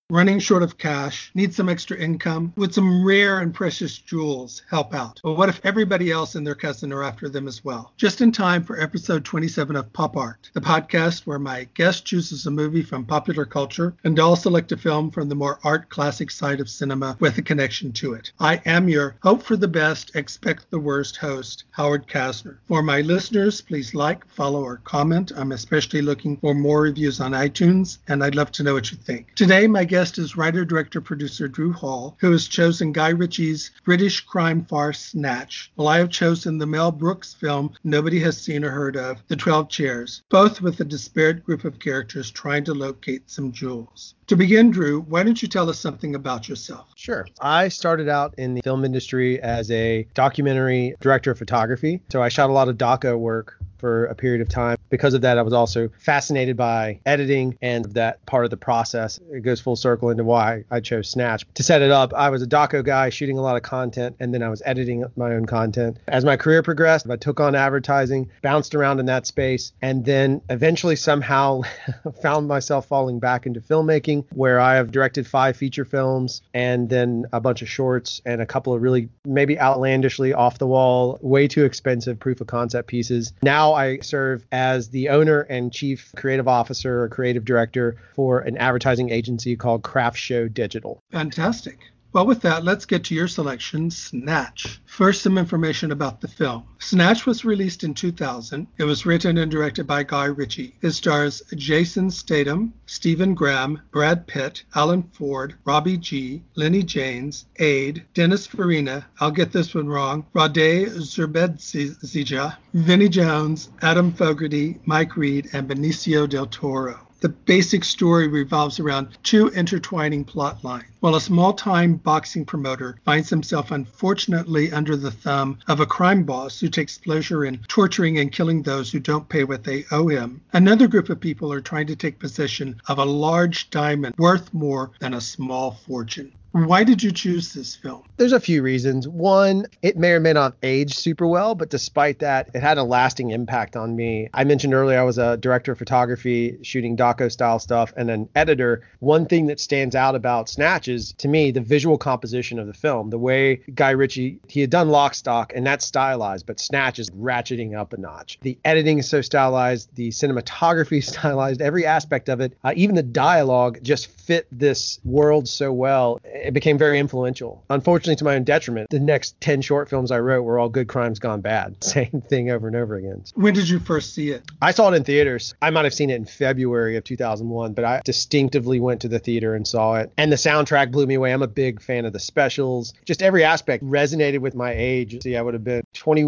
running short of cash, need some extra income, would some rare and precious jewels help out? But what if everybody else and their cousin are after them as well? Just in time for episode 27 of Pop Art, the podcast where my guest chooses a movie from popular culture and I'll select a film from the more art classic side of cinema with a connection to it. I am your hope for the best, expect the worst host, Howard Kasner. For my listeners, please like, follow, or comment. I'm especially looking for more reviews on iTunes, and I'd love to know what you think. Today, my guest is writer, director, producer Drew Hall, who has chosen Guy Ritchie's British crime farce Snatch, while I have chosen the Mel Brooks film nobody has seen or heard of, The 12 Chairs, both with a disparate group of characters trying to locate some jewels. To begin, Drew, why don't you tell us something about yourself? Sure. I started out in the film industry as a documentary director of photography. So I shot a lot of doco work for a period of time. Because of that, I was also fascinated by editing and that part of the process. It goes full circle into why I chose Snatch. To set it up, I was a doco guy shooting a lot of content, and then I was editing my own content. As my career progressed, I took on advertising, bounced around in that space, and then eventually somehow found myself falling back into filmmaking, where I have directed 5 feature films and then a bunch of shorts and a couple of really maybe outlandishly off the wall, way too expensive proof of concept pieces. Now I serve as the owner and chief creative officer or creative director for an advertising agency called Craft Show Digital. Fantastic. Well, with that, let's get to your selection, Snatch. First, some information about the film. Snatch was released in 2000. It was written and directed by Guy Ritchie. It stars Jason Statham, Stephen Graham, Brad Pitt, Alan Ford, Robbie G., Lenny James, Aide, Dennis Farina, I'll get this one wrong, Rade Zurbedzija, Vinnie Jones, Adam Fogarty, Mike Reed, and Benicio del Toro. The basic story revolves around 2 intertwining plot lines. While a small-time boxing promoter finds himself unfortunately under the thumb of a crime boss who takes pleasure in torturing and killing those who don't pay what they owe him, another group of people are trying to take possession of a large diamond worth more than a small fortune. Why did you choose this film? There's a few reasons. One, it may or may not age super well, but despite that, it had a lasting impact on me. I mentioned earlier I was a director of photography, shooting doco style stuff, and an editor. One thing that stands out about Snatch is, to me, the visual composition of the film. The way Guy Ritchie, he had done Lock, Stock, and that's stylized, but Snatch is ratcheting up a notch. The editing is so stylized, the cinematography is stylized, every aspect of it, even the dialogue just fit this world so well. It became very influential. Unfortunately, to my own detriment, the next 10 short films I wrote were all Good Crimes Gone Bad. Same thing over and over again. When did you first see it? I saw it in theaters. I might have seen it in February of 2001, but I distinctively went to the theater and saw it. And the soundtrack blew me away. I'm a big fan of the specials. Just every aspect resonated with my age. See, I would have been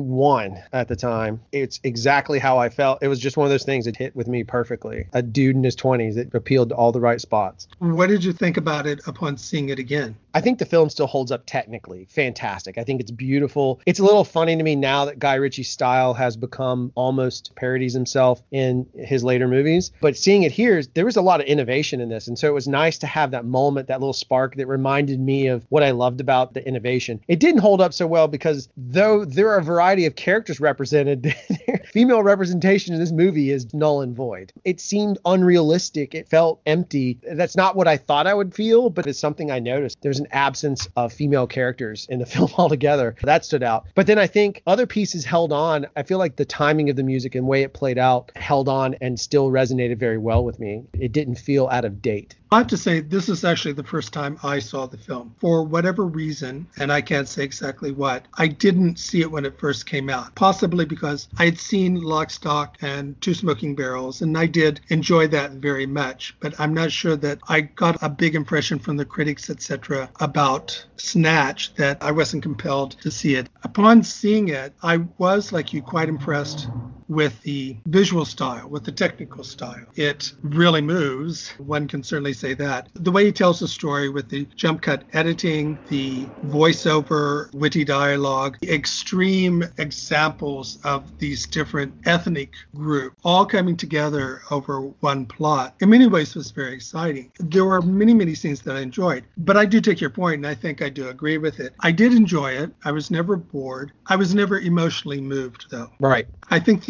21 at the time. It's exactly how I felt. It was just one of those things that hit with me perfectly. A dude in his 20s that appealed to all the right spots. What did you think about it upon seeing it again? I think the film still holds up technically. Fantastic. I think it's beautiful. It's a little funny to me now that Guy Ritchie's style has become almost parodies himself in his later movies. But seeing it here, there was a lot of innovation in this. And so it was nice to have that moment, that little spark that reminded me of what I loved about the innovation. It didn't hold up so well because though there are a variety of characters represented, female representation in this movie is null and void. It seemed unrealistic. It felt empty. That's not what I thought I would feel, but it's something I noticed. There's an absence of female characters in the film altogether. That stood out. But then I think other pieces held on. I feel like the timing of the music and way it played out held on and still resonated very well with me. It didn't feel out of date. I have to say, this is actually the first time I saw the film. For whatever reason, and I can't say exactly what, I didn't see it when it first came out. Possibly because I had seen Lock, Stock, and Two Smoking Barrels, and I did enjoy that very much. But I'm not sure that I got a big impression from the critics, etc., about Snatch that I wasn't compelled to see it. Upon seeing it, I was, like you, quite impressed with the visual style, with the technical style. It really moves. One can certainly say that. The way he tells the story with the jump cut editing, the voiceover, witty dialogue, the extreme examples of these different ethnic groups all coming together over one plot, in many ways was very exciting. There were many, many scenes that I enjoyed, but I do take your point, and I think I do agree with it. I did enjoy it. I was never bored. I was never emotionally moved, though. Right. I think the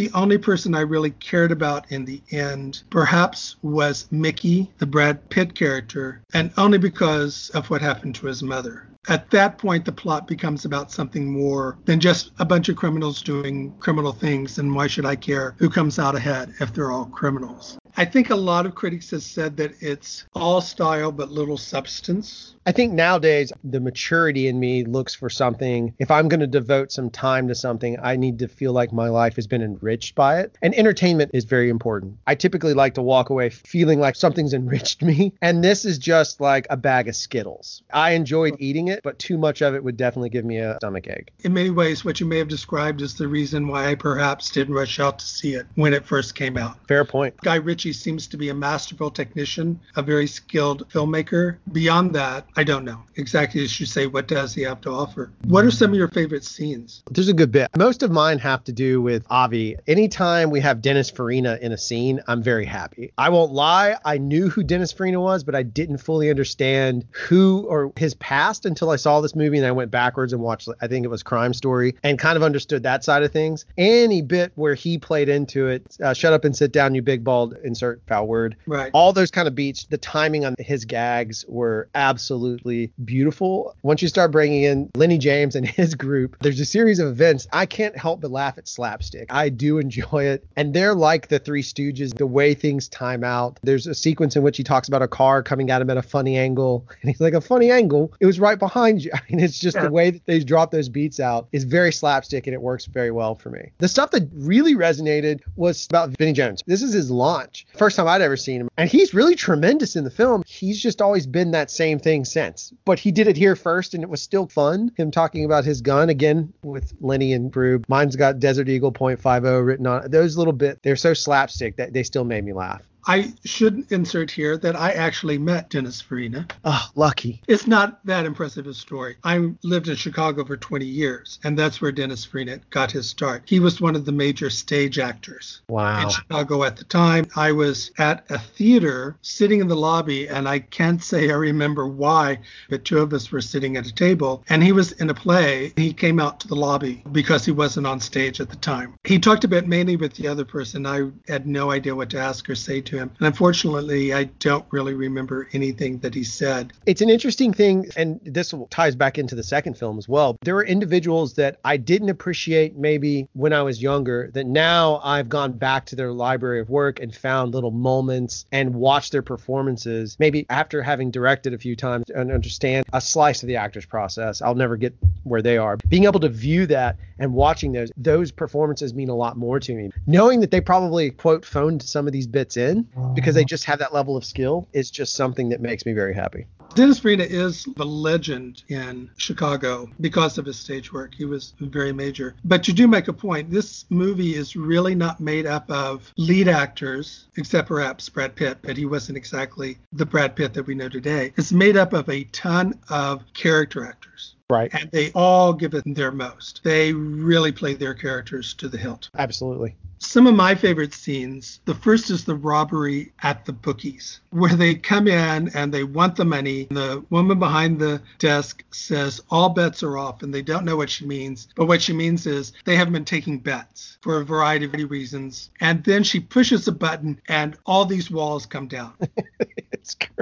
The only person I really cared about in the end perhaps was Mickey, the Brad Pitt character, and only because of what happened to his mother. At that point, the plot becomes about something more than just a bunch of criminals doing criminal things, and why should I care who comes out ahead if they're all criminals? I think a lot of critics have said that it's all style but little substance. I think nowadays the maturity in me looks for something. If I'm going to devote some time to something, I need to feel like my life has been enriched by it. And entertainment is very important. I typically like to walk away feeling like something's enriched me. And this is just like a bag of Skittles. I enjoyed eating it, but too much of it would definitely give me a stomachache. In many ways, what you may have described is the reason why I perhaps didn't rush out to see it when it first came out. Fair point. Guy Ritchie seems to be a masterful technician, a very skilled filmmaker. Beyond that, I don't know. Exactly as you say, what does he have to offer? What are some of your favorite scenes? There's a good bit. Most of mine have to do with Avi. Anytime we have Dennis Farina in a scene, I'm very happy. I won't lie. I knew who Dennis Farina was, but I didn't fully understand who or his past until I saw this movie, and I went backwards and watched, I think it was Crime Story, and kind of understood that side of things. Any bit where he played into it, shut up and sit down, you big bald, insert foul word. Right. All those kind of beats, the timing on his gags were absolutely beautiful. Once you start bringing in Lenny James and his group, there's a series of events. I can't help but laugh at slapstick. I do enjoy it. And they're like the Three Stooges, the way things time out. There's a sequence in which he talks about a car coming at him at a funny angle. And he's like, a funny angle? It was right behind you. I mean, it's just the way that they drop those beats out is very slapstick, and it works very well for me. The stuff that really resonated was about Vinnie Jones. This is his launch. First time I'd ever seen him. And he's really tremendous in the film. He's just always been that same thing since. But he did it here first, and it was still fun. Him talking about his gun again with Lenny and crew. Mine's got Desert Eagle .50 written on it. Those little bit, they're so slapstick that they still made me laugh. I should insert here that I actually met Dennis Farina. Oh, lucky. It's not that impressive a story. I lived in Chicago for 20 years, and that's where Dennis Farina got his start. He was one of the major stage actors in Chicago at the time. I was at a theater sitting in the lobby, and I can't say I remember why, but two of us were sitting at a table, and he was in a play. He came out to the lobby because he wasn't on stage at the time. He talked a bit mainly with the other person. I had no idea what to ask or say to him. And unfortunately, I don't really remember anything that he said. It's an interesting thing, and this ties back into the second film as well. There were individuals that I didn't appreciate maybe when I was younger, that now I've gone back to their library of work and found little moments and watched their performances, maybe after having directed a few times and understand a slice of the actor's process. I'll never get where they are. Being able to view that and watching those performances mean a lot more to me. Knowing that they probably, quote, phoned some of these bits in because they just have that level of skill is just something that makes me very happy. Dennis Farina is the legend in Chicago because of his stage work. He was very major. But you do make a point. This movie is really not made up of lead actors, except perhaps Brad Pitt, but he wasn't exactly the Brad Pitt that we know today. It's made up of a ton of character actors. Right. And they all give it their most. They really play their characters to the hilt. Absolutely. Some of my favorite scenes, the first is the robbery at the bookies, where they come in and they want the money. The woman behind the desk says all bets are off, and they don't know what she means. But what she means is they haven't been taking bets for a variety of reasons. And then she pushes a button and all these walls come down. It's great.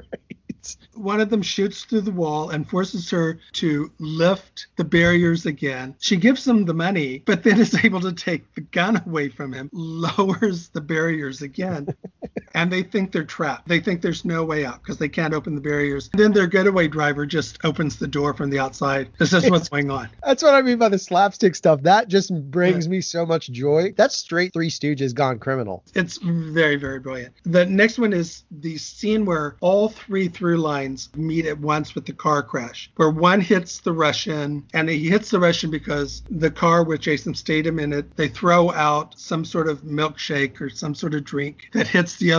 One of them shoots through the wall and forces her to lift the barriers again. She gives him the money, but then is able to take the gun away from him, lowers the barriers again, and they think they're trapped. They think there's no way out because they can't open the barriers. Then their getaway driver just opens the door from the outside. This is what's going on. That's what I mean by the slapstick stuff. That just brings me so much joy. That's straight Three Stooges gone criminal. It's very, very brilliant. The next one is the scene where all three through lines meet at once with the car crash, where one hits the Russian, and he hits the Russian because the car with Jason Statham in it, they throw out some sort of milkshake or some sort of drink that hits the other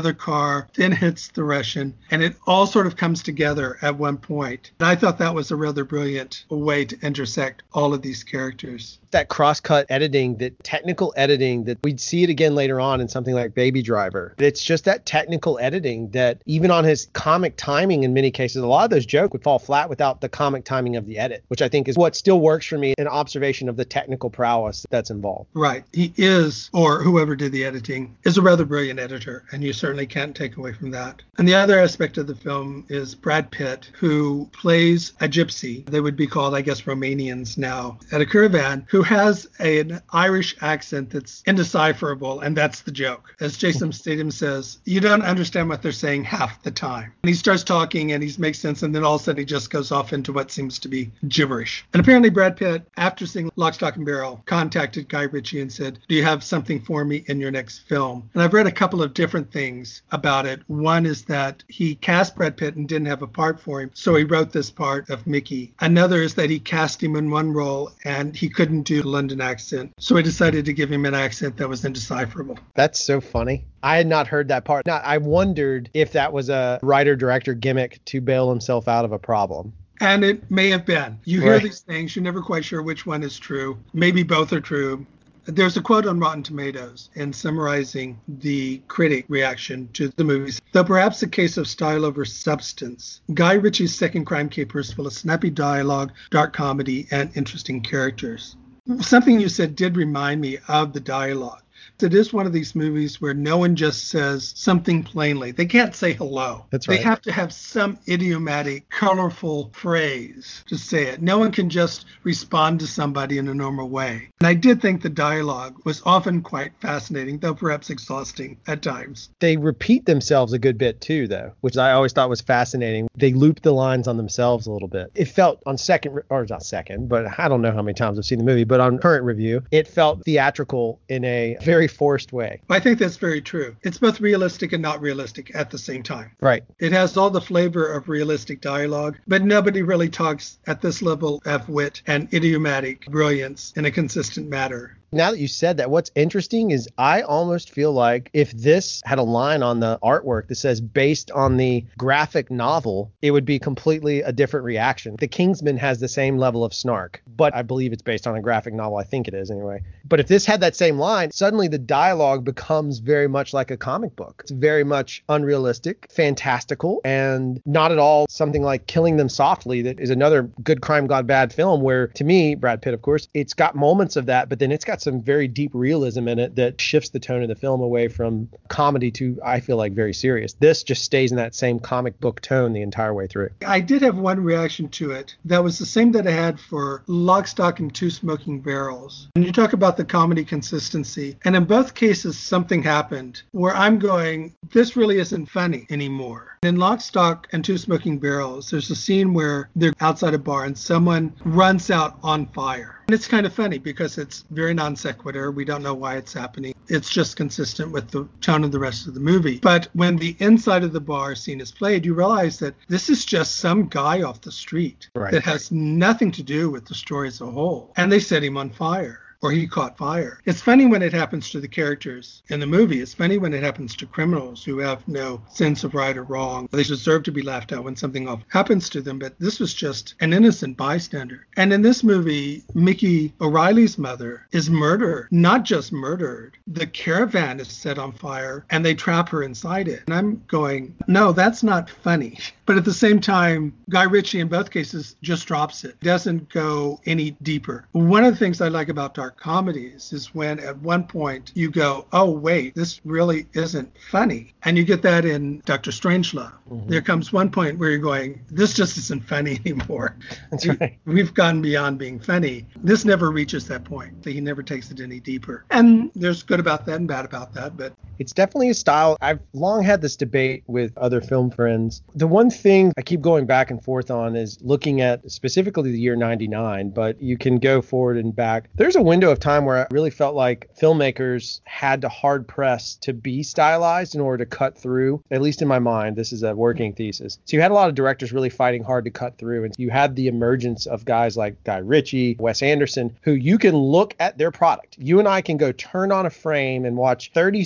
another car, then hits the Russian, and it all sort of comes together at one point. And I thought that was a rather brilliant way to intersect all of these characters. That cross-cut editing, that technical editing, that we'd see it again later on in something like Baby Driver. It's just that technical editing that even on his comic timing in many cases, a lot of those jokes would fall flat without the comic timing of the edit, which I think is what still works for me, an observation of the technical prowess that's involved. Right. He is, or whoever did the editing, is a rather brilliant editor, and you certainly can't take away from that. And the other aspect of the film is Brad Pitt, who plays a gypsy. They would be called, I guess, Romanians now, at a caravan, who has an Irish accent that's indecipherable, and that's the joke. As Jason Statham says, you don't understand what they're saying half the time. And he starts talking and he makes sense, and then all of a sudden he just goes off into what seems to be gibberish. And apparently Brad Pitt, after seeing Lock, Stock, and Barrel, contacted Guy Ritchie and said, do you have something for me in your next film? And I've read a couple of different things about it. One is that he cast Brad Pitt and didn't have a part for him, so he wrote this part of Mickey. Another is that he cast him in one role and he couldn't do the London accent, so he decided to give him an accent that was indecipherable. That's so funny. I had not heard that part. Now, I wondered if that was a writer-director gimmick to bail himself out of a problem. And it may have been. You hear these things, you're never quite sure which one is true. Maybe both are true. There's a quote on Rotten Tomatoes in summarizing the critic reaction to the movies. Though perhaps a case of style over substance, Guy Ritchie's Second Crime Caper is full of snappy dialogue, dark comedy, and interesting characters. Something you said did remind me of the dialogue. It is one of these movies where no one just says something plainly. They can't say hello. That's right. They have to have some idiomatic, colorful phrase to say it. No one can just respond to somebody in a normal way. And I did think the dialogue was often quite fascinating, though perhaps exhausting at times. They repeat themselves a good bit too, though, which I always thought was fascinating. They loop the lines on themselves a little bit. It felt on second, or not second, but I don't know how many times I've seen the movie, but on current review, it felt theatrical in a very forced way. I think that's very true. It's both realistic and not realistic at the same time. Right. It has all the flavor of realistic dialogue, but nobody really talks at this level of wit and idiomatic brilliance in a consistent manner. Now that you said that, what's interesting is I almost feel like if this had a line on the artwork that says based on the graphic novel, it would be completely a different reaction. The Kingsman has the same level of snark, but I believe it's based on a graphic novel. I think it is anyway. But if this had that same line, suddenly the dialogue becomes very much like a comic book. It's very much unrealistic, fantastical, and not at all something like Killing Them Softly, that is another good crime gone bad film where, to me, Brad Pitt, of course, it's got moments of that, but then it's got some very deep realism in it that shifts the tone of the film away from comedy to, I feel like, very serious. This just stays in that same comic book tone the entire way through. I did have one reaction to it that was the same that I had for Lock, Stock, and Two Smoking Barrels. And you talk about the comedy consistency, and in both cases something happened where I'm going, this really isn't funny anymore. In Lock, Stock, and Two Smoking Barrels, there's a scene where they're outside a bar and someone runs out on fire. And it's kind of funny because it's very non sequitur. We don't know why it's happening. It's just consistent with the tone of the rest of the movie. But when the inside of the bar scene is played, you realize that this is just some guy off the street that has nothing to do with the story as a whole. And they set him on fire. Or he caught fire. It's funny when it happens to the characters in the movie. It's funny when it happens to criminals who have no sense of right or wrong. They deserve to be laughed at when something happens to them, but this was just an innocent bystander. And in this movie, Mickey O'Reilly's mother is murdered, not just murdered. The caravan is set on fire and they trap her inside it. And I'm going, no, that's not funny. But at the same time, Guy Ritchie in both cases just drops it. Doesn't go any deeper. One of the things I like about dark comedies is when at one point you go, oh, wait, this really isn't funny. And you get that in Dr. Strangelove. Mm-hmm. There comes one point where you're going, this just isn't funny anymore. That's right. We've gone beyond being funny. This never reaches that point. He never takes it any deeper. And there's good about that and bad about that. But it's definitely a style. I've long had this debate with other film friends. The one thing I keep going back and forth on is looking at specifically the year 99, but you can go forward and back. There's a window of time where I really felt like filmmakers had to hard press to be stylized in order to cut through, at least in my mind. This is a working thesis. So you had a lot of directors really fighting hard to cut through. And you had the emergence of guys like Guy Ritchie, Wes Anderson, who you can look at their product. You and I can go turn on a frame and watch 30 seconds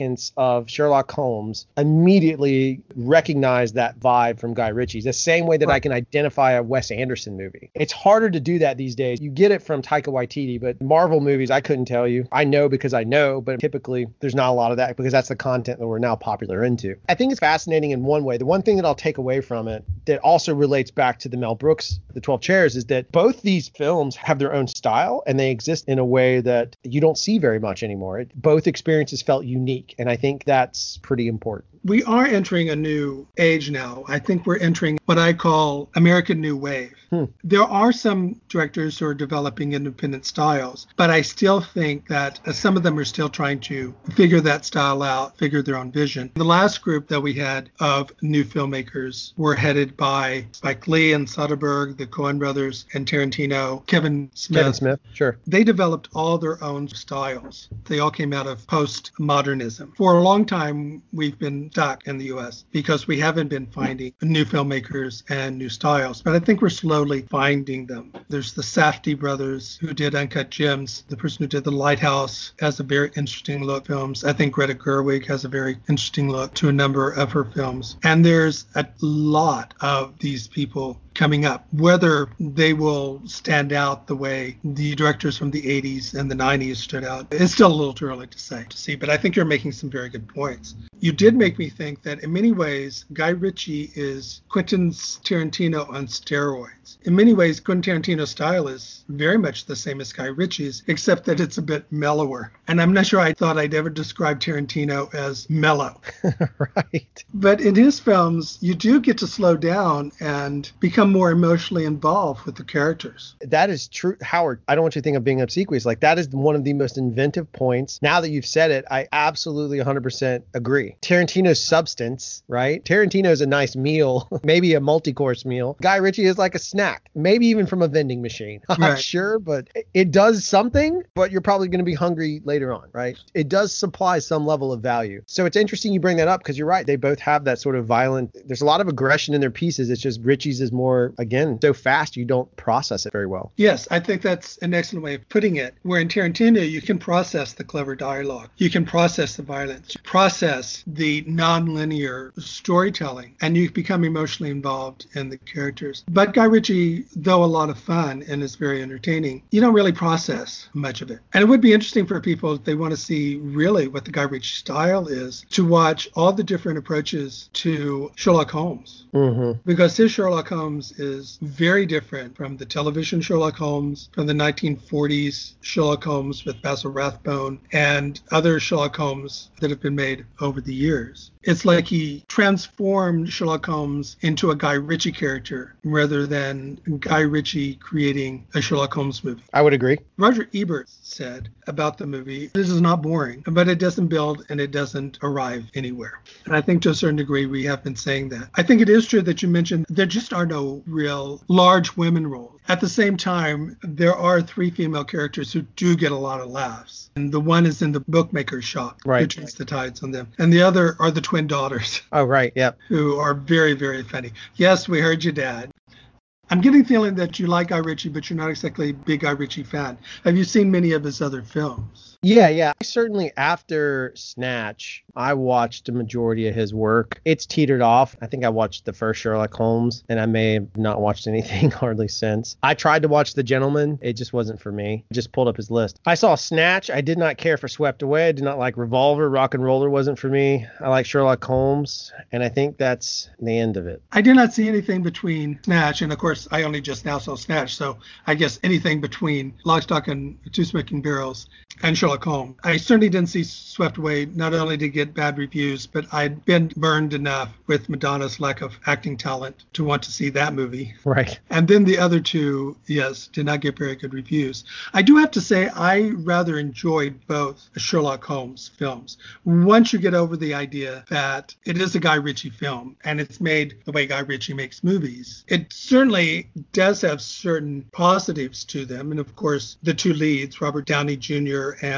audience of Sherlock Holmes immediately recognize that vibe from Guy Ritchie. The same way that I can identify a Wes Anderson movie. It's harder to do that these days. You get it from Taika Waititi, but Marvel movies, I couldn't tell you. I know because I know, but typically there's not a lot of that because that's the content that we're now popular into. I think it's fascinating in one way. The one thing that I'll take away from it that also relates back to the Mel Brooks, The 12 Chairs, is that both these films have their own style and they exist in a way that you don't see very much anymore. Both experiences felt unique, and I think that's pretty important. We are entering a new age now. I think we're entering what I call American New Wave. There are some directors who are developing independent styles, but I still think that some of them are still trying to figure that style out, figure their own vision. The last group that we had of new filmmakers were headed by Spike Lee and Soderbergh, the Coen brothers, and Tarantino, Kevin Smith. Sure. They developed all their own styles. They all came out of postmodernism. For a long time, we've been stuck in the U.S. because we haven't been finding new filmmakers and new styles. But I think we're slowly finding them. There's the Safdie brothers who did Uncut Gems. The person who did The Lighthouse has a very interesting look at films. I think Greta Gerwig has a very interesting look to a number of her films. And there's a lot of these people coming up. Whether they will stand out the way the directors from the 80s and the 90s stood out, it's still a little too early to see, but I think you're making some very good points. You did make me think that in many ways, Guy Ritchie is Quentin Tarantino on steroids. In many ways, Quentin Tarantino's style is very much the same as Guy Ritchie's, except that it's a bit mellower. And I'm not sure I thought I'd ever describe Tarantino as mellow. Right. But in his films, you do get to slow down and become more emotionally involved with the characters. That is true. Howard, I don't want you to think of being obsequious. Like, that is one of the most inventive points. Now that you've said it, I absolutely 100% agree. Tarantino's substance, right? Tarantino is a nice meal, maybe a multi-course meal. Guy Ritchie is like a snack, maybe even from a vending machine. I'm not sure, but it does something, but you're probably going to be hungry later on, right? It does supply some level of value. So it's interesting you bring that up because you're right. They both have that sort of violent, there's a lot of aggression in their pieces. It's just Ritchie's is more, again, so fast you don't process it very well. Yes, I think that's an excellent way of putting it. Where in Tarantino, you can process the clever dialogue. You can process the violence, process the non-linear storytelling, and you become emotionally involved in the characters. But Guy Ritchie, though a lot of fun and is very entertaining, you don't really process much of it. And it would be interesting for people, if they want to see really what the Guy Ritchie style is, to watch all the different approaches to Sherlock Holmes. Because his Sherlock Holmes is very different from the television Sherlock Holmes, from the 1940s Sherlock Holmes with Basil Rathbone, and other Sherlock Holmes that have been made over the years. It's like he transformed Sherlock Holmes into a Guy Ritchie character rather than Guy Ritchie creating a Sherlock Holmes movie. I would agree. Roger Ebert said about the movie, this is not boring, but it doesn't build and it doesn't arrive anywhere. And I think to a certain degree we have been saying that. I think it is true that you mentioned there just are no real large women roles. At the same time, there are 3 female characters who do get a lot of laughs. And the one is in the bookmaker's shop, who turns the tides on them. And the other are the twin daughters. Oh, right. Yep. Who are very, very funny. Yes, we heard you, Dad. I'm getting the feeling that you like Guy Ritchie, but you're not exactly a big Guy Ritchie fan. Have you seen many of his other films? Yeah. Certainly after Snatch, I watched a majority of his work. It's teetered off. I think I watched the first Sherlock Holmes, and I may have not watched anything hardly since. I tried to watch The Gentleman. It just wasn't for me. I just pulled up his list. I saw Snatch. I did not care for Swept Away. I did not like Revolver. Rock and Roller wasn't for me. I like Sherlock Holmes, and I think that's the end of it. I did not see anything between Snatch, and of course, I only just now saw Snatch, so I guess anything between Lock, Stock, and Two Smoking Barrels and Sherlock Holmes. I certainly didn't see Swept Away, not only to get bad reviews, but I'd been burned enough with Madonna's lack of acting talent to want to see that movie. Right. And then the other two, yes, did not get very good reviews. I do have to say I rather enjoyed both Sherlock Holmes films. Once you get over the idea that it is a Guy Ritchie film and it's made the way Guy Ritchie makes movies, it certainly does have certain positives to them. And of course, the 2 leads, Robert Downey Jr. and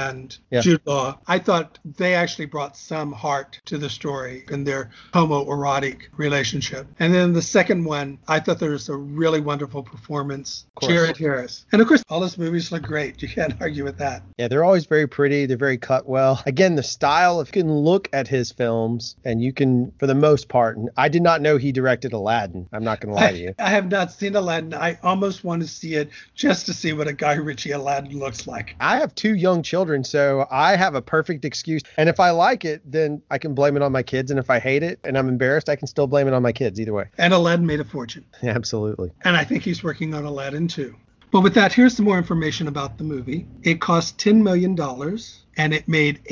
and Yeah. Jude Law. I thought they actually brought some heart to the story in their homoerotic relationship. And then the second one, I thought there was a really wonderful performance. Jared Harris. And of course, all his movies look great. You can't argue with that. Yeah, they're always very pretty. They're very cut well. Again, the style, if you can look at his films, and you can, for the most part, and I did not know he directed Aladdin. I'm not going to lie to you. I have not seen Aladdin. I almost want to see it just to see what a Guy Ritchie Aladdin looks like. I have 2 young children, so I have a perfect excuse. And if I like it, then I can blame it on my kids. And if I hate it and I'm embarrassed, I can still blame it on my kids either way. And Aladdin made a fortune. Yeah, absolutely. And I think he's working on Aladdin too. But with that, here's some more information about the movie. It cost $10 million and it made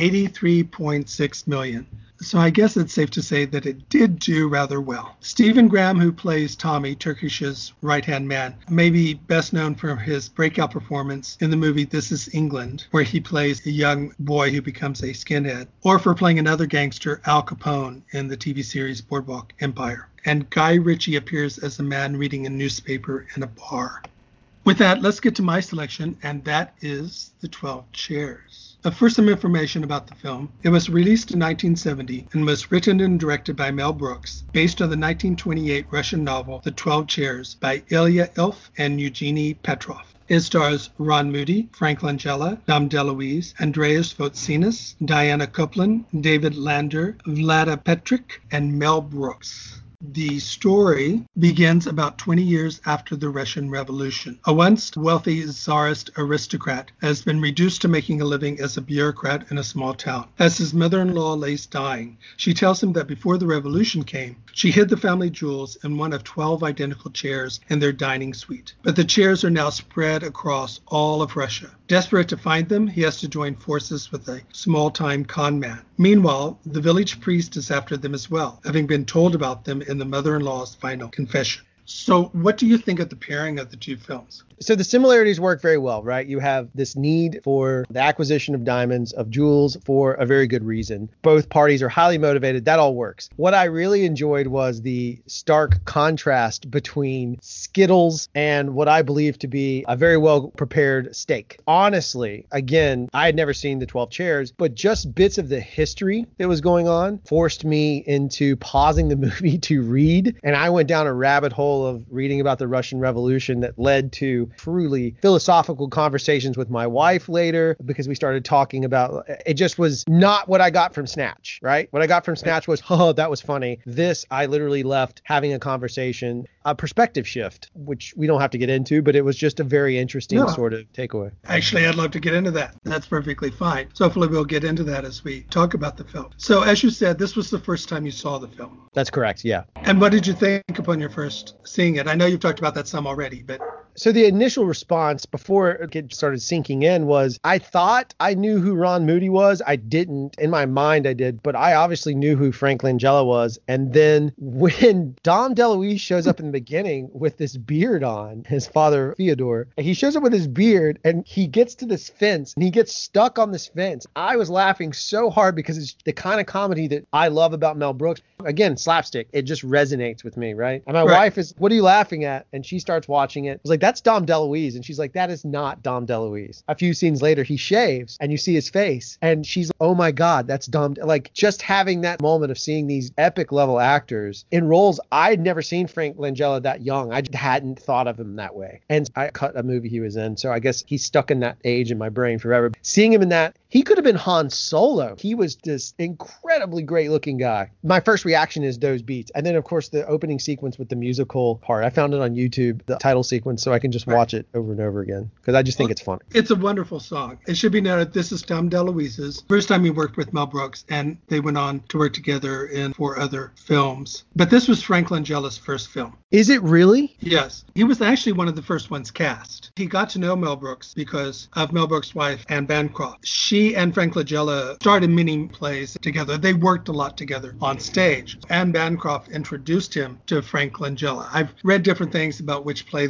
$83.6 million. So I guess it's safe to say that it did do rather well. Stephen Graham, who plays Tommy, Turkish's right-hand man, may be best known for his breakout performance in the movie This Is England, where he plays a young boy who becomes a skinhead, or for playing another gangster, Al Capone, in the TV series Boardwalk Empire. And Guy Ritchie appears as a man reading a newspaper in a bar. With that, let's get to my selection, and that is The 12 Chairs. First, some information about the film. It was released in 1970 and was written and directed by Mel Brooks, based on the 1928 Russian novel The 12 Chairs by Ilya Ilf and Eugenie Petrov. It stars Ron Moody, Frank Langella, Dom DeLuise, Andreas Votsinis, Diana Copeland, David Lander, Vlada Petrick, and Mel Brooks. The story begins about 20 years after the Russian Revolution. A once wealthy czarist aristocrat has been reduced to making a living as a bureaucrat in a small town. As his mother-in-law lays dying, she tells him that before the revolution came, she hid the family jewels in one of 12 identical chairs in their dining suite. But the chairs are now spread across all of Russia. Desperate to find them, he has to join forces with a small-time con man. Meanwhile, the village priest is after them as well, having been told about them in the mother-in-law's final confession. So what do you think of the pairing of the two films? So the similarities work very well, right? You have this need for the acquisition of diamonds, of jewels, for a very good reason. Both parties are highly motivated. That all works. What I really enjoyed was the stark contrast between Skittles and what I believe to be a very well prepared steak. Honestly, again, I had never seen the 12 Chairs, but just bits of the history that was going on forced me into pausing the movie to read. And I went down a rabbit hole of reading about the Russian Revolution that led to truly philosophical conversations with my wife later, because we started talking about, it just was not what I got from Snatch, right? What I got from Snatch was, oh, that was funny. This, I literally left having a conversation, a perspective shift, which we don't have to get into, but it was just a very interesting sort of takeaway. Actually, I'd love to get into that. That's perfectly fine. So hopefully we'll get into that as we talk about the film. So as you said, this was the first time you saw the film. That's correct, yeah. And what did you think upon your first seeing it? I know you've talked about that some already, but... So the initial response before it started sinking in was, I thought I knew who Ron Moody was. I didn't. In my mind, I did. But I obviously knew who Frank Langella was. And then when Dom DeLuise shows up in the beginning with this beard on, his father, Fyodor, he shows up with his beard and he gets to this fence and he gets stuck on this fence. I was laughing so hard because it's the kind of comedy that I love about Mel Brooks. Again, slapstick. It just resonates with me, right? And my wife is, what are you laughing at? And she starts watching it. I was like, that's Dom DeLuise. And she's like, that is not Dom DeLuise. A few scenes later, he shaves and you see his face. And she's like, oh my God, that's Dom. Like just having that moment of seeing these epic level actors in roles. I'd never seen Frank Langella that young. I just hadn't thought of him that way. And I cut a movie he was in. So I guess he's stuck in that age in my brain forever. Seeing him in that, he could have been Han Solo. He was this incredibly great looking guy. My first reaction is those beats. And then, of course, the opening sequence with the musical part. I found it on YouTube, the title sequence, so I can just watch it over and over again because I just think it's funny. It's a wonderful song. It should be noted this is Dom DeLuise's first time he worked with Mel Brooks, and they went on to work together in 4 other films. But this was Frank Langella's first film. Is it really? Yes. He was actually one of the first ones cast. He got to know Mel Brooks because of Mel Brooks' wife, Anne Bancroft. She and Frank Langella started many plays together. They worked a lot together on stage. Anne Bancroft introduced him to Frank Langella. I've read different things about which play they were in.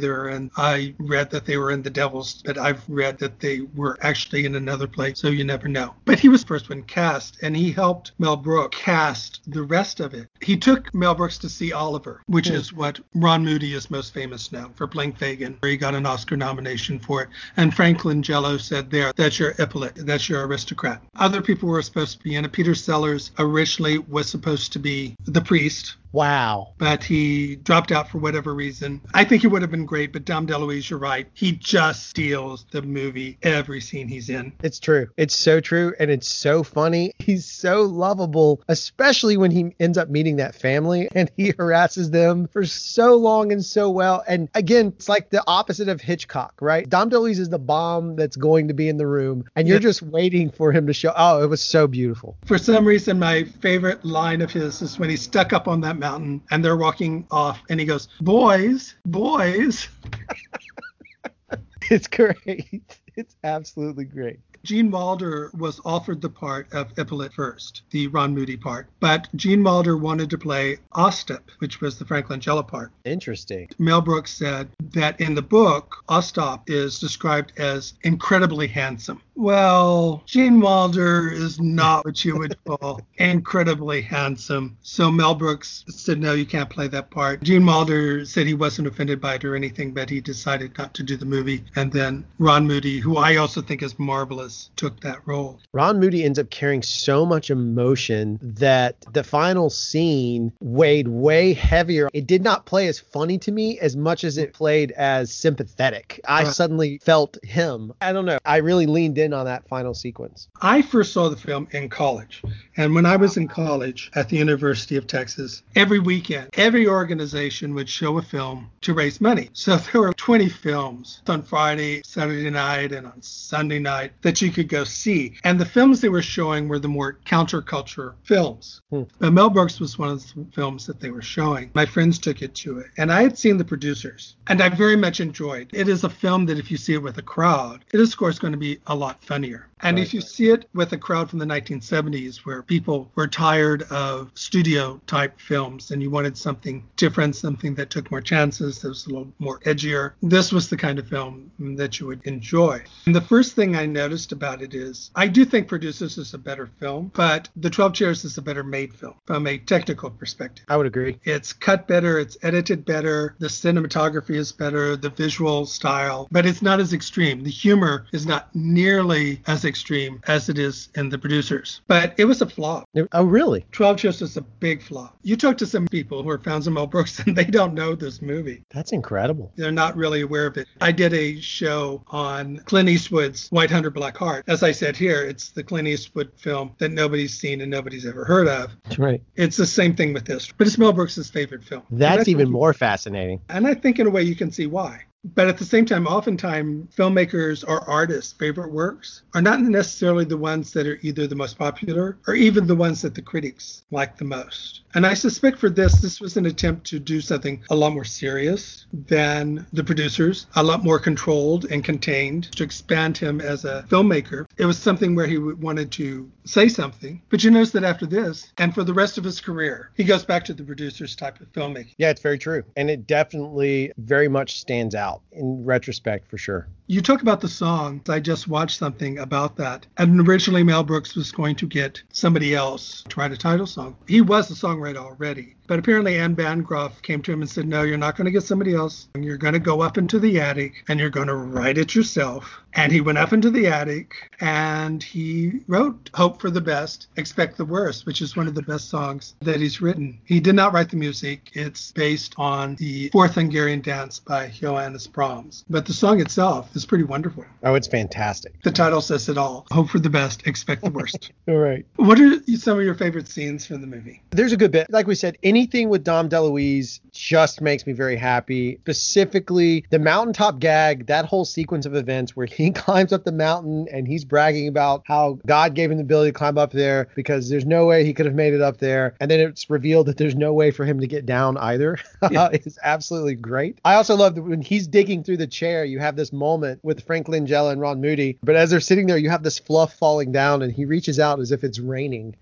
I read that they were in the Devils, but I've read that they were actually in another place, so you never know. But he was the first one cast, and he helped Mel Brooks cast the rest of it. He took Mel Brooks to see Oliver, which is what Ron Moody is most famous now for playing Fagin, where he got an Oscar nomination for it. And Frank Langella said there, that's your Ippolit, that's your aristocrat. Other people were supposed to be in it. Peter Sellers originally was supposed to be the priest. Wow. But he dropped out for whatever reason. I think he would have been great, but Dom DeLuise, you're right. He just steals the movie every scene he's in. It's true. It's so true. And it's so funny. He's so lovable, especially when he ends up meeting that family and he harasses them for so long and so well. And again, it's like the opposite of Hitchcock, right? Dom DeLuise is the bomb that's going to be in the room and you're just waiting for him to show. Oh, it was so beautiful. For some reason, my favorite line of his is when he's stuck up on that mountain and they're walking off and he goes, boys. It's great. It's absolutely great. Gene Wilder was offered the part of Ippolit first, the Ron Moody part, but Gene Wilder wanted to play Ostap, which was the Frank Langella part. Interesting. Mel Brooks said that in the book, Ostap is described as incredibly handsome. Well, Gene Wilder is not what you would call incredibly handsome. So Mel Brooks said, no, you can't play that part. Gene Wilder said he wasn't offended by it or anything, but he decided not to do the movie. And then Ron Moody, who I also think is marvelous, took that role. Ron Moody ends up carrying so much emotion that the final scene weighed way heavier. It did not play as funny to me as much as it played as sympathetic. I suddenly felt him. I don't know. I really leaned in on that final sequence. I first saw the film in college. And when I was in college at the University of Texas, every weekend, every organization would show a film to raise money. So there were 20 films on Friday, Saturday night, and on Sunday night that you could go see. And the films they were showing were the more counterculture films. But Mel Brooks was one of the films that they were showing. My friends took it to it. And I had seen The Producers. And I very much enjoyed. It is a film that if you see it with a crowd, it is, of course, going to be a lot funnier. And if you see it with a crowd from the 1970s where people were tired of studio type films and you wanted something different, something that took more chances, that was a little more edgier, this was the kind of film that you would enjoy. And the first thing I noticed about it is I do think Producers is a better film, but The 12 Chairs is a better made film from a technical perspective. I would agree. It's cut better, it's edited better, the cinematography is better, the visual style, but it's not as extreme. The humor is not nearly as extreme as it is in The Producers. But it was a flop. Oh, really? 12 Chairs is a big flop. You talk to some people who are fans of Mel Brooks and they don't know this movie. That's incredible. They're not really aware of it. I did a show on Clint Eastwood's White Hunter Black Heart. As I said here, it's the Clint Eastwood film that nobody's seen and nobody's ever heard of. Right. It's the same thing with this, but it's Mel Brooks' favorite film. That's even more fascinating. And I think in a way you can see why. But at the same time, oftentimes filmmakers or artists' favorite works are not necessarily the ones that are either the most popular or even the ones that the critics like the most. And I suspect for this was an attempt to do something a lot more serious than The Producers, a lot more controlled and contained, to expand him as a filmmaker. It was something where he wanted to say something. But you notice that after this, and for the rest of his career, he goes back to The Producers type of filmmaking. Yeah, it's very true. And it definitely very much stands out in retrospect, for sure. You talk about the songs. I just watched something about that. And originally Mel Brooks was going to get somebody else to write a title song. He was a songwriter already. But apparently Anne Bancroft came to him and said, no, you're not going to get somebody else. You're going to go up into the attic and you're going to write it yourself. And he went up into the attic and he wrote Hope for the Best, Expect the Worst, which is one of the best songs that he's written. He did not write the music. It's based on the Fourth Hungarian Dance by Johannes Brahms. But the song itself is pretty wonderful. Oh, it's fantastic. The title says it all. Hope for the best, expect the worst. All right. What are some of your favorite scenes from the movie? There's a good bit. Like we said, anything with Dom DeLuise just makes me very happy. Specifically, the mountaintop gag, that whole sequence of events where he climbs up the mountain and he's bragging about how God gave him the ability to climb up there because there's no way he could have made it up there. And then it's revealed that there's no way for him to get down either. Yeah. It's absolutely great. I also love that when he's digging through the chair, you have this moment with Frank Langella and Ron Moody. But as they're sitting there, you have this fluff falling down and he reaches out as if it's raining.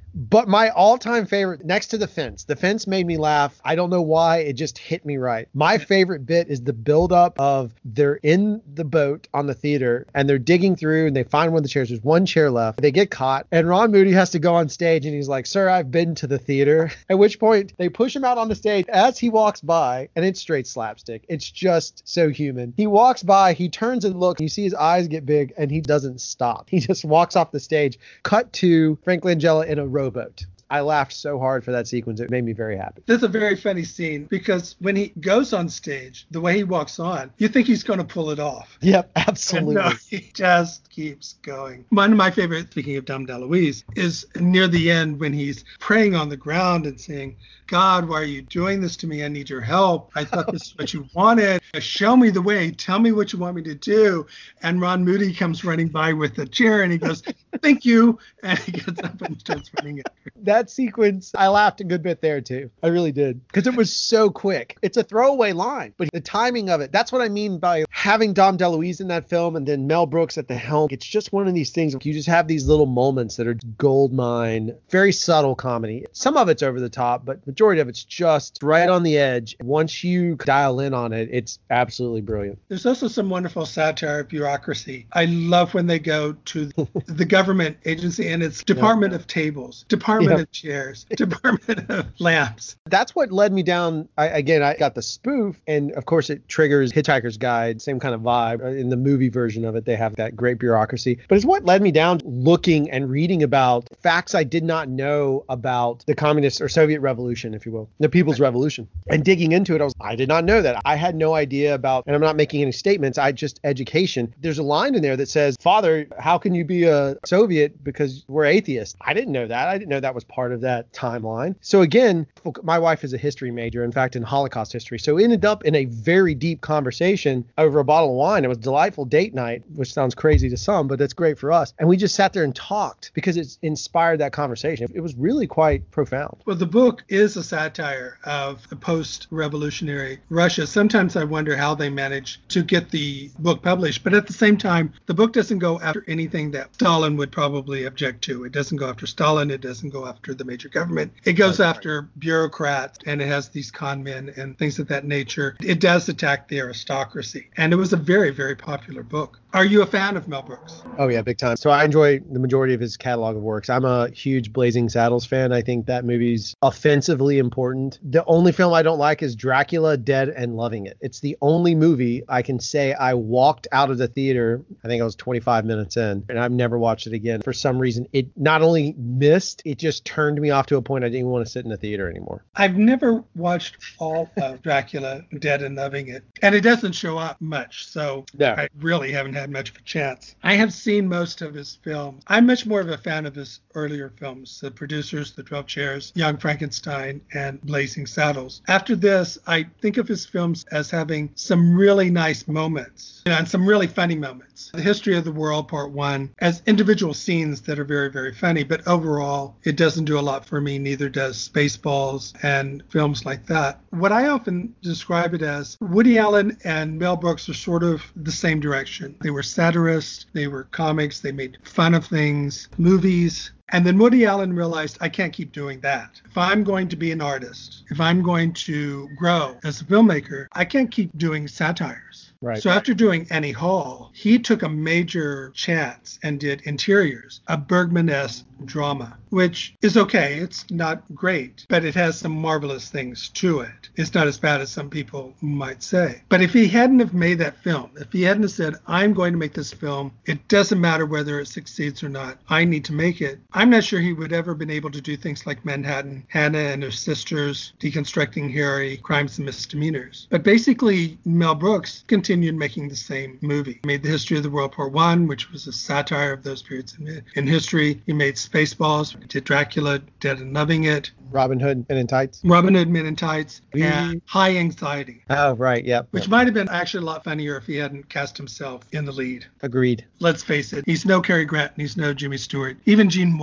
But my all-time favorite, next to the fence made me laugh. I don't know why, it just hit me right. My favorite bit is the buildup of they're in the boat on the theater and they're digging through and they find one of the chairs. There's one chair left. They get caught and Ron Moody has to go on stage and he's like, "Sir, I've been to the theater." At which point they push him out on the stage as he walks by, and it's straight slapstick. It's just so human. He walks by, he turns and looks, you see his eyes get big, and he doesn't stop. He just walks off the stage. Cut to Frank Langella in a rowboat. I laughed so hard for that sequence. It made me very happy. This is a very funny scene because when he goes on stage, the way he walks on, you think he's going to pull it off. Yep, absolutely. And no, he just keeps going. One of my favorite, speaking of Dom DeLuise, is near the end when he's praying on the ground and saying, "God, why are you doing this to me? I need your help. I thought this is what you wanted. Show me the way. Tell me what you want me to do." And Ron Moody comes running by with a chair and he goes, "Thank you." And he gets up and starts running it. That sequence, I laughed a good bit there too. I really did. Because it was so quick. It's a throwaway line, but the timing of it, that's what I mean by having Dom DeLuise in that film and then Mel Brooks at the helm. It's just one of these things. You just have these little moments that are gold mine, very subtle comedy. Some of it's over the top, but majority of it's just right on the edge. Once you dial in on it, it's absolutely brilliant. There's also some wonderful satire of bureaucracy. I love when they go to the government agency and it's Department of Tables, Department of Chairs, Department of Lamps. That's what led me down. I got the spoof, and of course it triggers Hitchhiker's Guide, same kind of vibe. In the movie version of it, they have that great bureaucracy. But it's what led me down looking and reading about facts I did not know about the communist or Soviet revolution, if you will, the People's Revolution. And digging into it, I did not know that. I had no idea about, and I'm not making any statements, I just education. There's a line in there that says, "Father, how can you be a Soviet because we're atheists?" I didn't know that. I didn't know that was part of that timeline. So again, my wife is a history major, in fact, in Holocaust history. So it ended up in a very deep conversation over a bottle of wine. It was a delightful date night, which sounds crazy to some, but that's great for us. And we just sat there and talked because it's inspired that conversation. It was really quite profound. Well, the book is a satire of the post-revolutionary Russia. Sometimes I wonder how they managed to get the book published, but at the same time, the book doesn't go after anything that Stalin would probably object to. It doesn't go after Stalin. It doesn't go after the major government. It goes after bureaucrats, and it has these con men and things of that nature. It does attack the aristocracy, and it was a very, very popular book. Are you a fan of Mel Brooks? Oh, yeah, big time. So I enjoy the majority of his catalog of works. I'm a huge Blazing Saddles fan. I think that movie's offensively important. The only film I don't like is Dracula, Dead and Loving It. It's the only movie I can say I walked out of the theater, I think I was 25 minutes in, and I've never watched it again. For some reason, it not only missed, it just turned me off to a point I didn't even want to sit in the theater anymore. I've never watched all of Dracula, Dead and Loving It, and it doesn't show up much, so no. I really haven't had much of a chance. I have seen most of his films. I'm much more of a fan of his earlier films, The Producers, The 12 Chairs, Young Frankenstein, and Blazing Saddles. After this, I think of his films as having some really nice moments, and some really funny moments. The History of the World, Part 1, as individual scenes that are very, very funny, but overall, it doesn't do a lot for me, neither does Spaceballs and films like that. What I often describe it as, Woody Allen and Mel Brooks are sort of the same direction. They were satirists, they were comics, they made fun of things, movies. And then Woody Allen realized, I can't keep doing that. If I'm going to be an artist, if I'm going to grow as a filmmaker, I can't keep doing satires. Right. So after doing Annie Hall, he took a major chance and did Interiors, a Bergman-esque drama, which is okay. It's not great, but it has some marvelous things to it. It's not as bad as some people might say. But if he hadn't have made that film, if he hadn't have said, I'm going to make this film, it doesn't matter whether it succeeds or not, I need to make it, I'm not sure he would ever been able to do things like Manhattan, Hannah and Her Sisters, Deconstructing Harry, Crimes and Misdemeanors. But basically, Mel Brooks continued making the same movie. He made The History of the World Part 1, which was a satire of those periods in history. He made Spaceballs, did Dracula, Dead and Loving It. Robin Hood, Men in Tights. Robin Hood, Men in Tights, and High Anxiety. Oh, right, yeah. Which might have been actually a lot funnier if he hadn't cast himself in the lead. Agreed. Let's face it, he's no Cary Grant and he's no Jimmy Stewart. Even Gene Wilder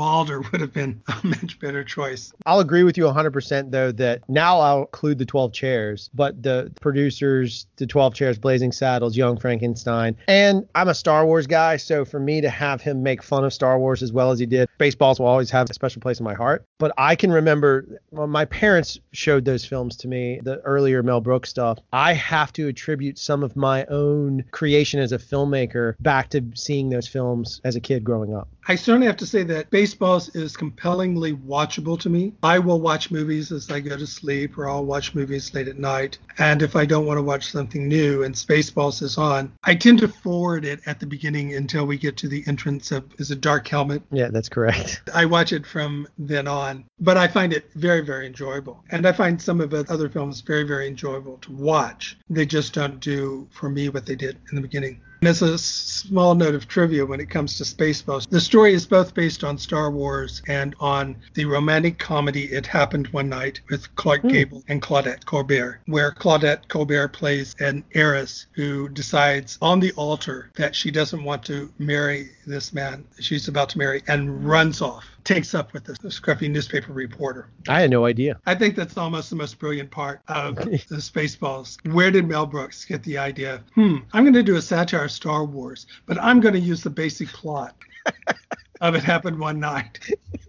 Wilder would have been a much better choice. I'll agree with you 100% though that now I'll include the 12 Chairs, but the producers, the 12 Chairs, Blazing Saddles, Young Frankenstein, and I'm a Star Wars guy, so for me to have him make fun of Star Wars as well as he did, Spaceballs will always have a special place in my heart. But I can remember when my parents showed those films to me, the earlier Mel Brooks stuff. I have to attribute some of my own creation as a filmmaker back to seeing those films as a kid growing up. I certainly have to say that Spaceballs is compellingly watchable to me. I will watch movies as I go to sleep, or I'll watch movies late at night. And if I don't want to watch something new and Spaceballs is on, I tend to forward it at the beginning until we get to the entrance of, is it Dark Helmet? Yeah, that's correct. I watch it from then on, but I find it very, very enjoyable. And I find some of the other films very, very enjoyable to watch. They just don't do for me what they did in the beginning. And as a small note of trivia when it comes to Spaceballs, the story is both based on Star Wars and on the romantic comedy It Happened One Night with Clark Gable and Claudette Colbert, where Claudette Colbert plays an heiress who decides on the altar that she doesn't want to marry this man she's about to marry and runs off, takes up with this scruffy newspaper reporter. I had no idea. I think that's almost the most brilliant part of the Spaceballs. Where did Mel Brooks get the idea? I'm going to do a satire of Star Wars, but I'm going to use the basic plot of It Happened One Night.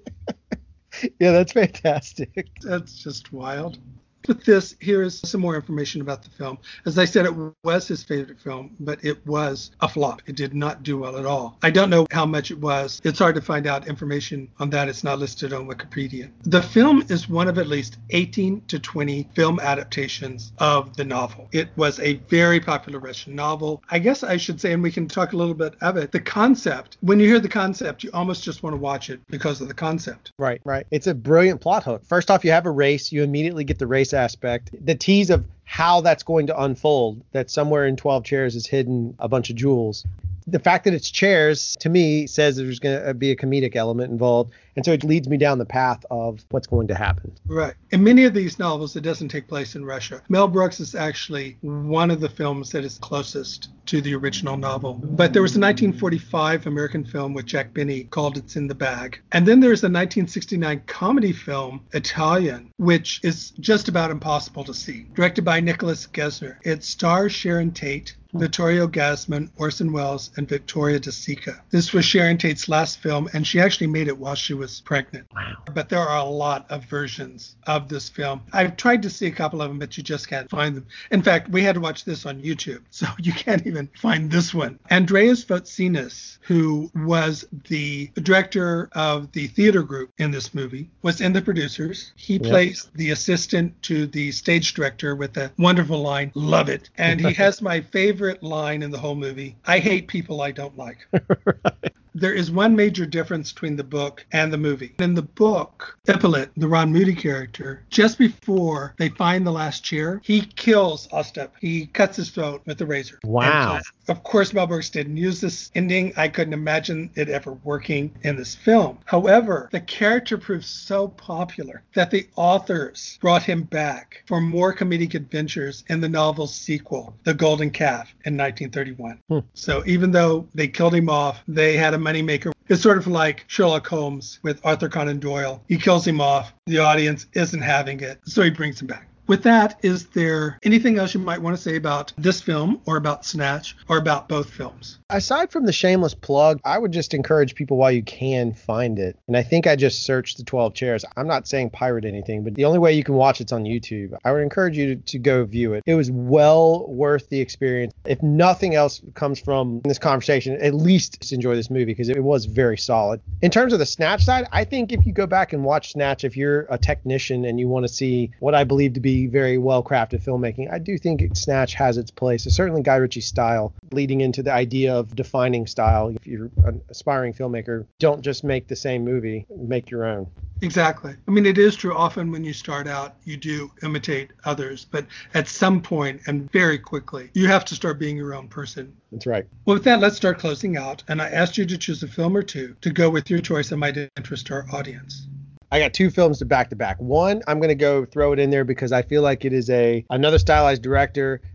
Yeah, that's fantastic. That's just wild. With this, here is some more information about the film. As I said, it was his favorite film, but it was a flop. It did not do well at all. I don't know how much it was. It's hard to find out information on that. It's not listed on Wikipedia. The film is one of at least 18 to 20 film adaptations of the novel. It was a very popular Russian novel. I guess I should say, and we can talk a little bit of it, the concept, when you hear the concept, you almost just want to watch it because of the concept. Right. It's a brilliant plot hook. First off, you have a race. You immediately get the race aspect. The tease of how that's going to unfold, that somewhere in 12 Chairs is hidden a bunch of jewels. The fact that it's chairs, to me, says there's going to be a comedic element involved. And so it leads me down the path of what's going to happen. Right. In many of these novels, it doesn't take place in Russia. Mel Brooks is actually one of the films that is closest to the original novel. But there was a 1945 American film with Jack Benny called It's in the Bag. And then there's a 1969 comedy film, Italian, which is just about impossible to see, directed by Nicholas Gesner. It stars Sharon Tate, Vittorio Gassman, Orson Welles, and Victoria De Sica. This was Sharon Tate's last film, and she actually made it while she was pregnant. Wow. But there are a lot of versions of this film. I've tried to see a couple of them, but you just can't find them. In fact, we had to watch this on YouTube, so you can't even find this one. Andreas Votsinis, who was the director of the theater group in this movie, was in the producers. He plays the assistant to the stage director with a wonderful line, "Love it." And he has my favorite line in the whole movie, "I hate people I don't like." Right. There is one major difference between the book and the movie. In the book, Ippolit, the Ron Moody character, just before they find the last chair, he kills Ostap. He cuts his throat with a razor. Wow. And, of course, Mel Brooks didn't use this ending. I couldn't imagine it ever working in this film. However, the character proved so popular that the authors brought him back for more comedic adventures in the novel's sequel, The Golden Calf, in 1931. So even though they killed him off, they had a moneymaker. It's sort of like Sherlock Holmes with Arthur Conan Doyle. He kills him off. The audience isn't having it, so he brings him back. With that, is there anything else you might want to say about this film or about Snatch or about both films? Aside from the shameless plug, I would just encourage people while you can find it. And I think I just searched the 12 Chairs. I'm not saying pirate anything, but the only way you can watch it's on YouTube. I would encourage you to go view it. It was well worth the experience. If nothing else comes from this conversation, at least enjoy this movie because it was very solid. In terms of the Snatch side, I think if you go back and watch Snatch, if you're a technician and you want to see what I believe to be very well-crafted filmmaking, I do think Snatch has its place. It's certainly Guy Ritchie's style, leading into the idea of defining style. If you're an aspiring filmmaker, don't just make the same movie, make your own. Exactly. I mean, it is true. Often when you start out, you do imitate others, but at some point and very quickly, you have to start being your own person. That's right. Well, with that, let's start closing out. And I asked you to choose a film or two to go with your choice that might interest our audience. I got two films to back to back. One, I'm going to go throw it in there because I feel like it is another stylized director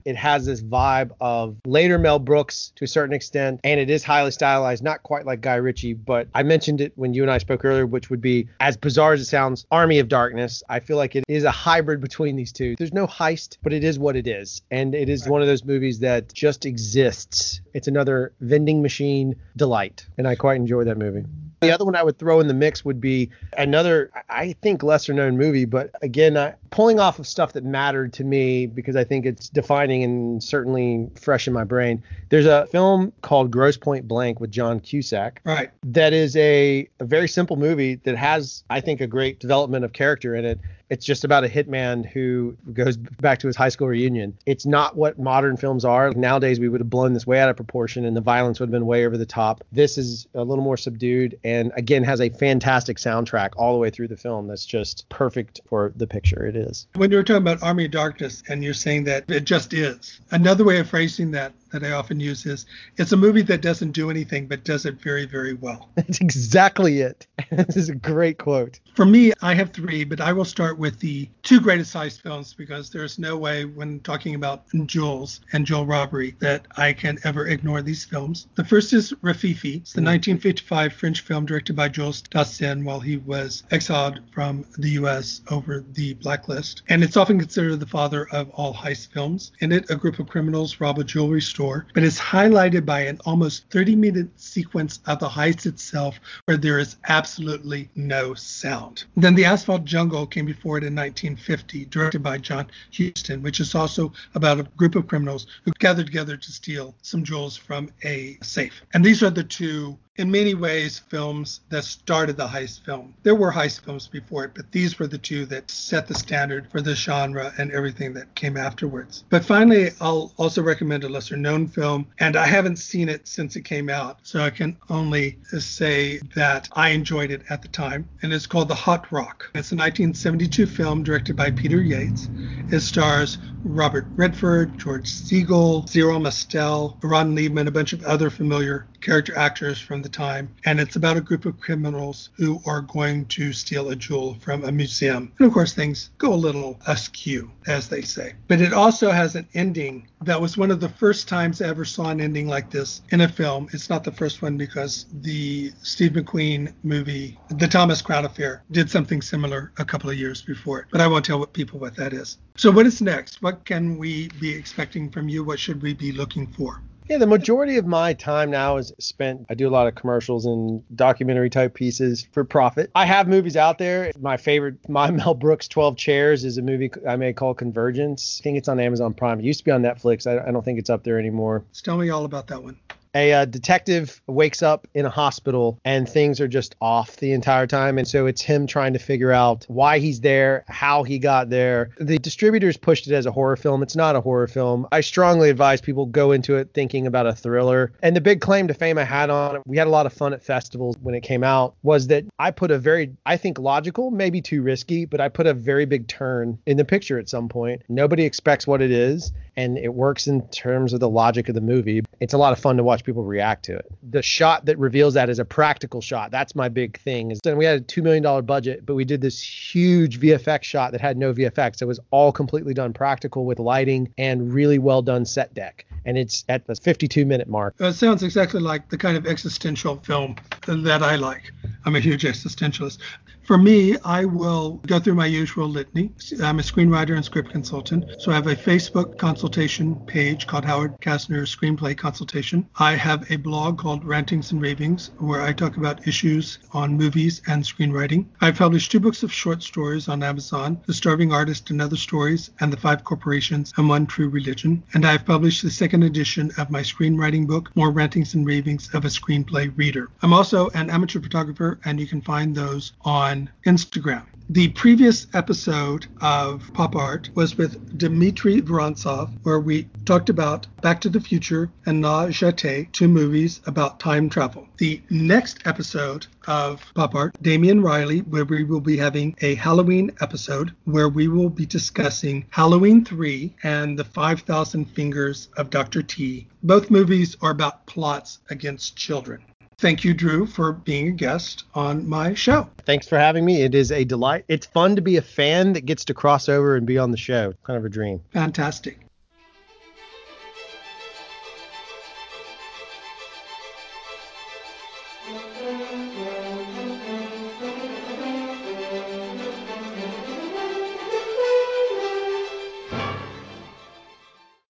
It has this vibe of later Mel Brooks to a certain extent, and it is highly stylized, not quite like Guy Ritchie, but I mentioned it when you and I spoke earlier, which would be, as bizarre as it sounds, Army of Darkness. I feel like it is a hybrid between these two. There's no heist, but it is what it is. And it is one of those movies that just exists. It's another vending machine delight, and I quite enjoy that movie. The other one I would throw in the mix would be another, I think, lesser known movie, but again, pulling off of stuff that mattered to me because I think it's defining and certainly fresh in my brain. There's a film called Grosse Pointe Blank with John Cusack. Right. That is a very simple movie that has, I think, a great development of character in it. It's just about a hitman who goes back to his high school reunion. It's not what modern films are. Nowadays, we would have blown this way out of proportion and the violence would have been way over the top. This is a little more subdued and, again, has a fantastic soundtrack all the way through the film that's just perfect for the picture it is. When you were talking about Army of Darkness and you're saying that it just is, another way of phrasing that I often use is it's a movie that doesn't do anything but does it very, very well. That's exactly it. This is a great quote. For me, I have three, but I will start with the two greatest heist films because there's no way when talking about jewels and jewel robbery that I can ever ignore these films. The first is Rififi. It's the 1955 French film directed by Jules Dassin while he was exiled from the U.S. over the blacklist. And it's often considered the father of all heist films. In it, a group of criminals rob a jewelry store, but it's highlighted by an almost 30-minute sequence of the heist itself where there is absolutely no sound. Then The Asphalt Jungle came before it in 1950, directed by John Huston, which is also about a group of criminals who gathered together to steal some jewels from a safe. And these are the two, in many ways, films that started the heist film. There were heist films before it, but these were the two that set the standard for the genre and everything that came afterwards. But finally, I'll also recommend a lesser known film, and I haven't seen it since it came out, so I can only say that I enjoyed it at the time, and it's called The Hot Rock. It's a 1972 film directed by Peter Yates. It stars Robert Redford, George Segal, Zero Mostel, Ron Liebman, a bunch of other familiar character actors from the time, and it's about a group of criminals who are going to steal a jewel from a museum. And of course, things go a little askew, as they say. But it also has an ending that was one of the first times I ever saw an ending like this in a film. It's not the first one because the Steve McQueen movie, The Thomas Crown Affair, did something similar a couple of years before it. But I won't tell people what that is. So what is next? What can we be expecting from you? What should we be looking for? Yeah, the majority of my time now is spent, I do a lot of commercials and documentary type pieces for profit. I have movies out there. My favorite, my Mel Brooks 12 Chairs is a movie I made called Convergence. I think it's on Amazon Prime. It used to be on Netflix. I don't think it's up there anymore. Tell me all about that one. A detective wakes up in a hospital and things are just off the entire time. And so it's him trying to figure out why he's there, how he got there. The distributors pushed it as a horror film. It's not a horror film. I strongly advise people go into it thinking about a thriller. And the big claim to fame I had on it, we had a lot of fun at festivals when it came out, was that I put a very, I think logical, maybe too risky, but I put a very big turn in the picture at some point. Nobody expects what it is. And it works in terms of the logic of the movie. It's a lot of fun to watch people react to it. The shot that reveals that is a practical shot. That's my big thing. And we had a $2 million budget, but we did this huge VFX shot that had no VFX. It was all completely done practical with lighting and really well done set deck. And it's at the 52-minute mark. It sounds exactly like the kind of existential film that I like. I'm a huge existentialist. For me, I will go through my usual litany. I'm a screenwriter and script consultant. So I have a Facebook consultation page called Howard Kastner Screenplay Consultation. I have a blog called Rantings and Ravings, where I talk about issues on movies and screenwriting. I've published 2 books of short stories on Amazon, The Starving Artist and Other Stories, and The 5 Corporations and One True Religion. And I've published the second edition of my screenwriting book, More Rantings and Ravings of a Screenplay Reader. I'm also an amateur photographer, and you can find those on Instagram. The previous episode of Pop Art was with Dmitry Vorontsov, where we talked about Back to the Future and Na Jete, 2 movies about time travel. The next episode of Pop Art, Damian Riley, where we will be having a Halloween episode where we will be discussing Halloween 3 and The 5,000 Fingers of Dr. T. Both movies are about plots against children. Thank you, Drew, for being a guest on my show. Thanks for having me. It is a delight. It's fun to be a fan that gets to cross over and be on the show. Kind of a dream. Fantastic.